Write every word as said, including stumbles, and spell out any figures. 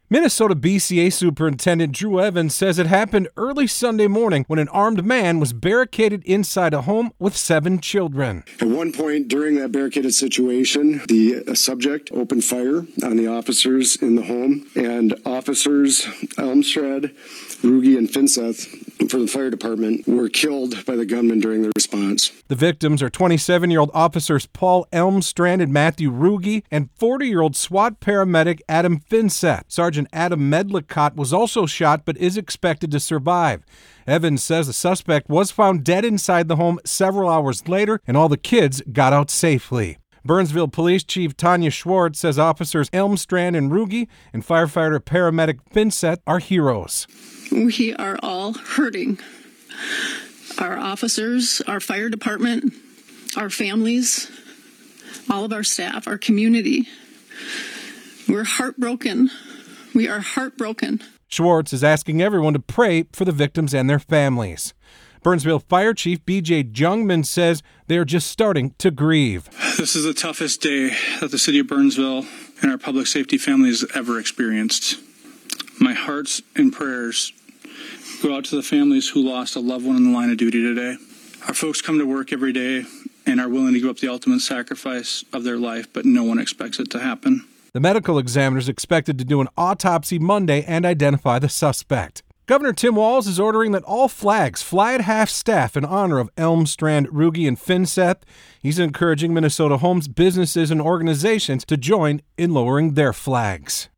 Minnesota B C A Superintendent Drew Evans says it happened early Sunday morning when an armed man was barricaded inside a home with seven children. At one point during that barricaded situation, the subject opened fire on the officers in the home, and officers Elmstrand, Ruge, and Finseth for the fire department were killed by the gunman during the response. The victims are twenty-seven-year-old officers Paul Elmstrand and Matthew Ruge and forty-year-old SWAT paramedic Adam Finseth. Sergeant Adam Medlicott was also shot but is expected to survive. Evans says the suspect was found dead inside the home several hours later, and all the kids got out safely. Burnsville Police Chief Tanya Schwartz says officers Elmstrand and Ruge and firefighter paramedic Finseth are heroes. We are all hurting. Our officers, our fire department, our families, all of our staff, our community. We're heartbroken. We are heartbroken. Schwartz is asking everyone to pray for the victims and their families. Burnsville Fire Chief B J Jungman says they are just starting to grieve. This is the toughest day that the city of Burnsville and our public safety family has ever experienced. My hearts and prayers go out to the families who lost a loved one in the line of duty today. Our folks come to work every day and are willing to give up the ultimate sacrifice of their life, but no one expects it to happen. The medical examiner is expected to do an autopsy Monday and identify the suspect. Governor Tim Walz is ordering that all flags fly at half-staff in honor of Elmstrand, Ruge, and Finseth. He's encouraging Minnesota homes, businesses, and organizations to join in lowering their flags.